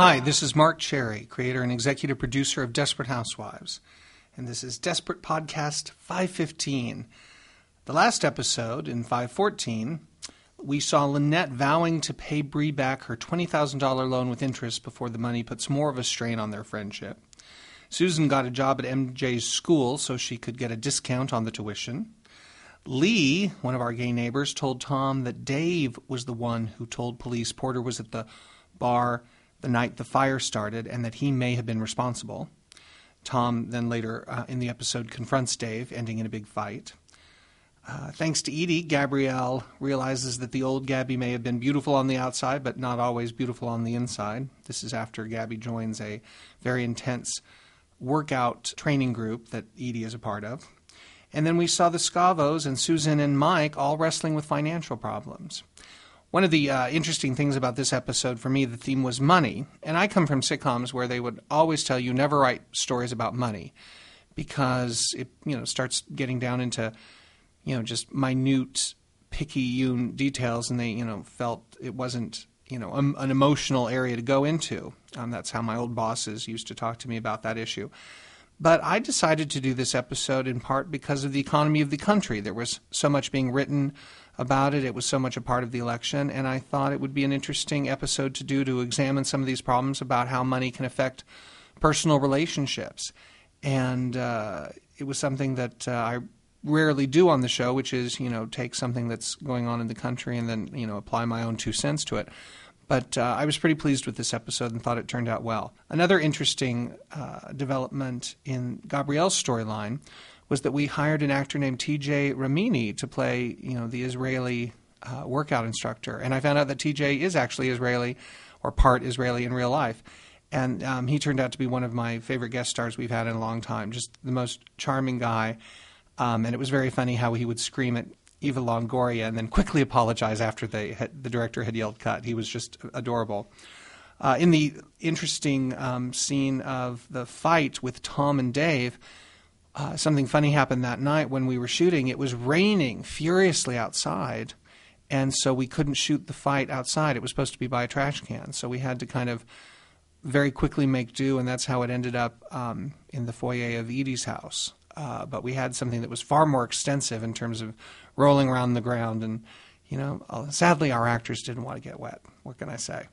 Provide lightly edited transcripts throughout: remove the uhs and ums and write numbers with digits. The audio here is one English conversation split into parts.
Hi, this is Mark Cherry, creator and executive producer of Desperate Housewives, and this is Desperate Podcast 515. The last episode, in 514, we saw Lynette vowing to pay Bree back her $20,000 loan with interest before the money puts more of a strain on their friendship. Susan got a job at MJ's school so she could get a discount on the tuition. Lee, one of our gay neighbors, told Tom that Dave was the one who told police Porter was at the bar the night the fire started and that he may have been responsible. Tom then later in the episode confronts Dave, ending in a big fight. Thanks to Edie, Gabrielle realizes that the old Gabby may have been beautiful on the outside, but not always beautiful on the inside. This is after Gabby joins a very intense workout training group that Edie is a part of. And then we saw the Scavos and Susan and Mike all wrestling with financial problems. One of the interesting things about this episode, for me, the theme was money. And I come from sitcoms where they would always tell you never write stories about money because it, starts getting down into, just minute, picky details, and they, felt it wasn't, an emotional area to go into. That's how my old bosses used to talk to me about that issue. But I decided to do this episode in part because of the economy of the country. There was so much being written about it. It was so much a part of the election, and I thought it would be an interesting episode to do to examine some of these problems about how money can affect personal relationships. And it was something that I rarely do on the show, which is, take something that's going on in the country and then, apply my own 2 cents to it. But I was pretty pleased with this episode and thought it turned out well. Another interesting development in Gabrielle's storyline was that we hired an actor named TJ Ramini to play, the Israeli workout instructor. And I found out that TJ is actually Israeli or part Israeli in real life. And he turned out to be one of my favorite guest stars we've had in a long time. Just the most charming guy. And it was very funny how he would scream at Eva Longoria and then quickly apologize after the director had yelled cut. He was just adorable. In the interesting scene of the fight with Tom and Dave, something funny happened that night when we were shooting. It was raining furiously outside, and so we couldn't shoot the fight outside. It was supposed to be by a trash can, so we had to kind of very quickly make do, and that's how it ended up in the foyer of Edie's house. But we had something that was far more extensive in terms of rolling around the ground. And, sadly, our actors didn't want to get wet. What can I say?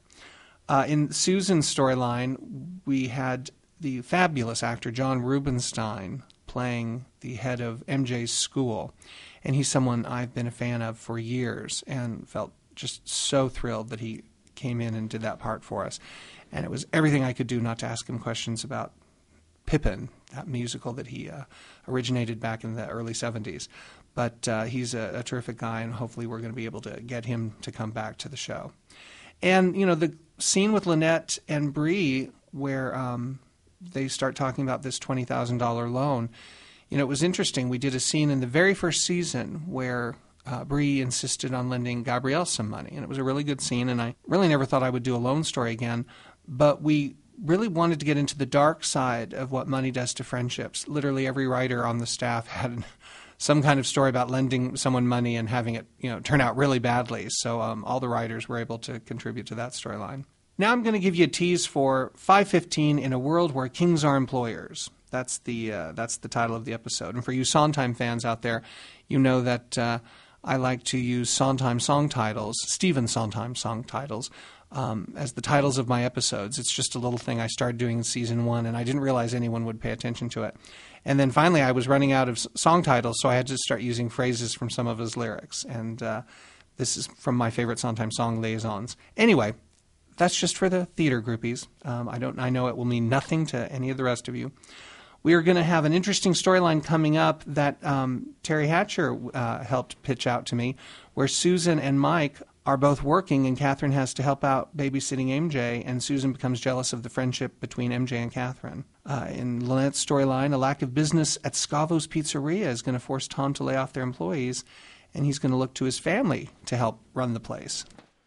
In Susan's storyline, we had the fabulous actor John Rubinstein playing the head of MJ's school. And he's someone I've been a fan of for years and felt just so thrilled that he came in and did that part for us. And it was everything I could do not to ask him questions about Pippin, that musical that he originated back in the early 70s. But he's a terrific guy, and hopefully we're going to be able to get him to come back to the show. And, the scene with Lynette and Bree where they start talking about this $20,000 loan, it was interesting. We did a scene in the very first season where Bree insisted on lending Gabrielle some money, and it was a really good scene, and I really never thought I would do a loan story again, but we really wanted to get into the dark side of what money does to friendships. Literally every writer on the staff had some kind of story about lending someone money and having it, turn out really badly. So all the writers were able to contribute to that storyline. Now I'm going to give you a tease for 515 in a world where kings are employers. That's the title of the episode. And for you Sondheim fans out there, you know that I like to use Sondheim song titles, Stephen Sondheim song titles, as the titles of my episodes. It's just a little thing I started doing in season 1, and I didn't realize anyone would pay attention to it. And then finally I was running out of song titles, so I had to start using phrases from some of his lyrics. And this is from my favorite Sondheim song, Liaisons. Anyway, that's just for the theater groupies. I know it will mean nothing to any of the rest of you. We are going to have an interesting storyline coming up that Terry Hatcher helped pitch out to me, where Susan and Mike are both working, and Catherine has to help out babysitting MJ, and Susan becomes jealous of the friendship between MJ and Catherine. In Lynette's storyline, a lack of business at Scavo's Pizzeria is going to force Tom to lay off their employees, and he's going to look to his family to help run the place.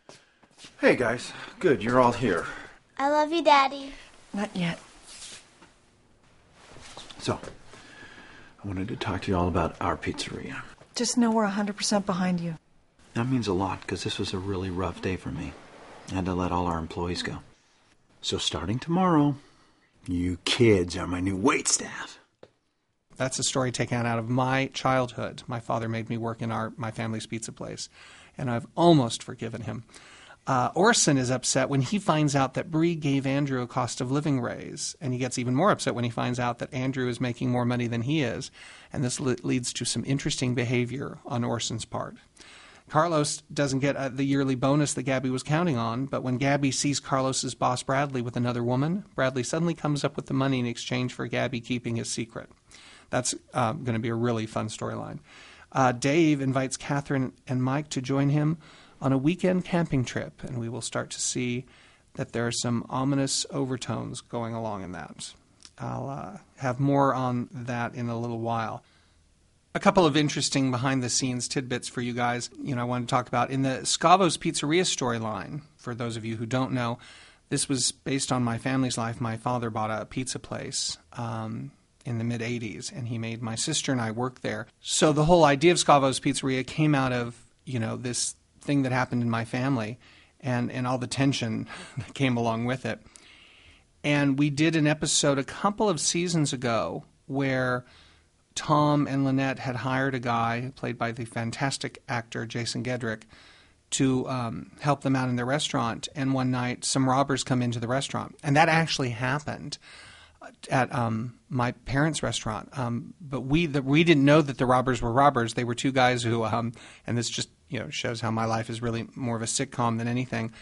Hey, guys. Good, you're all here. I love you, Daddy. Not yet. So, I wanted to talk to you all about our pizzeria. Just know we're 100% behind you. That means a lot, because this was a really rough day for me. I had to let all our employees go. So starting tomorrow, you kids are my new waitstaff. That's a story taken out of my childhood. My father made me work in my family's pizza place, and I've almost forgiven him. Orson is upset when he finds out that Bree gave Andrew a cost of living raise, and he gets even more upset when he finds out that Andrew is making more money than he is, and this leads to some interesting behavior on Orson's part. Carlos doesn't get the yearly bonus that Gabby was counting on, but when Gabby sees Carlos's boss Bradley with another woman, Bradley suddenly comes up with the money in exchange for Gabby keeping his secret. That's going to be a really fun storyline. Dave invites Catherine and Mike to join him on a weekend camping trip, and we will start to see that there are some ominous overtones going along in that. I'll have more on that in a little while. A couple of interesting behind-the-scenes tidbits for you guys. I want to talk about in the Scavo's Pizzeria storyline. For those of you who don't know, this was based on my family's life. My father bought a pizza place in the mid-'80s, and he made my sister and I work there. So the whole idea of Scavo's Pizzeria came out of, this thing that happened in my family and all the tension that came along with it. And we did an episode a couple of seasons ago where Tom and Lynette had hired a guy, played by the fantastic actor Jason Gedrick, to help them out in their restaurant. And one night, some robbers come into the restaurant. And that actually happened at my parents' restaurant. But we didn't know that the robbers were robbers. They were two guys who, and this just shows how my life is really more of a sitcom than anything.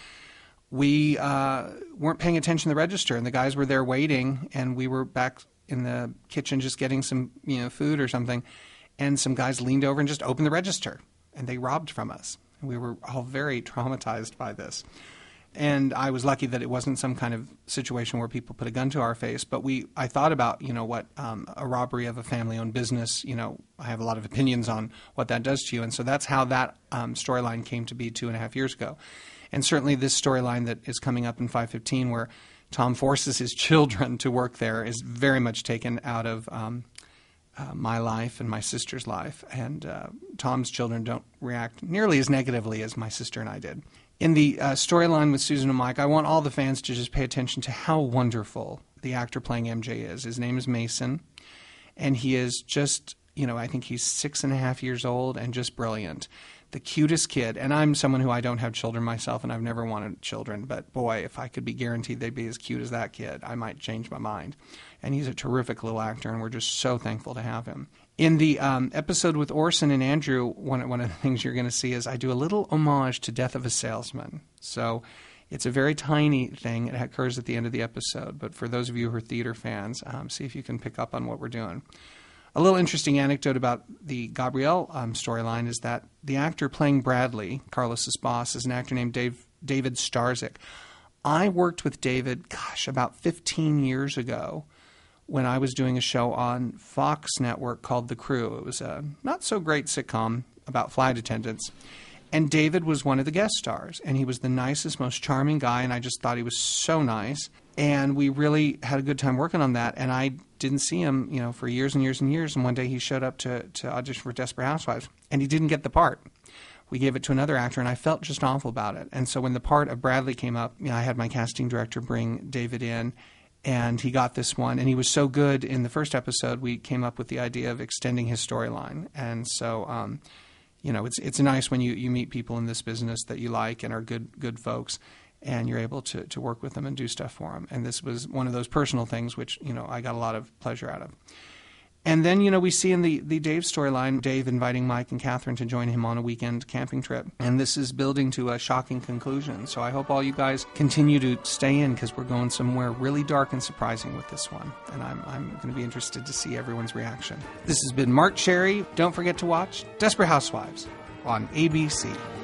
We weren't paying attention to the register, and the guys were there waiting, and we were back in the kitchen just getting some food or something, and some guys leaned over and just opened the register, and they robbed from us. We were all very traumatized by this. And I was lucky that it wasn't some kind of situation where people put a gun to our face. But I thought about, what a robbery of a family-owned business, I have a lot of opinions on what that does to you. And so that's how that storyline came to be 2.5 years ago. And certainly this storyline that is coming up in 515 where Tom forces his children to work there is very much taken out of my life and my sister's life. And Tom's children don't react nearly as negatively as my sister and I did. In the storyline with Susan and Mike, I want all the fans to just pay attention to how wonderful the actor playing MJ is. His name is Mason, and he is just, I think he's 6.5 years old and just brilliant. The cutest kid. And I'm someone who I don't have children myself, and I've never wanted children. But boy, if I could be guaranteed they'd be as cute as that kid, I might change my mind. And he's a terrific little actor, and we're just so thankful to have him. In the episode with Orson and Andrew, one of the things you're going to see is I do a little homage to Death of a Salesman. So it's a very tiny thing. It occurs at the end of the episode. But for those of you who are theater fans, see if you can pick up on what we're doing. A little interesting anecdote about the Gabrielle storyline is that the actor playing Bradley, Carlos's boss, is an actor named David Starzyk. I worked with David, about 15 years ago when I was doing a show on Fox Network called The Crew. It was a not-so-great sitcom about flight attendants. And David was one of the guest stars, and he was the nicest, most charming guy, and I just thought he was so nice. And we really had a good time working on that, and I didn't see him, for years and years and years, and one day he showed up to audition for Desperate Housewives, and he didn't get the part. We gave it to another actor, and I felt just awful about it. And so when the part of Bradley came up, I had my casting director bring David in, and he got this one. And he was so good in the first episode, we came up with the idea of extending his storyline. And so, it's nice when you meet people in this business that you like and are good folks, and you're able to work with them and do stuff for them. And this was one of those personal things which, I got a lot of pleasure out of. And then, we see in the Dave storyline, Dave inviting Mike and Catherine to join him on a weekend camping trip. And this is building to a shocking conclusion. So I hope all you guys continue to stay in because we're going somewhere really dark and surprising with this one. And I'm going to be interested to see everyone's reaction. This has been Mark Cherry. Don't forget to watch Desperate Housewives on ABC.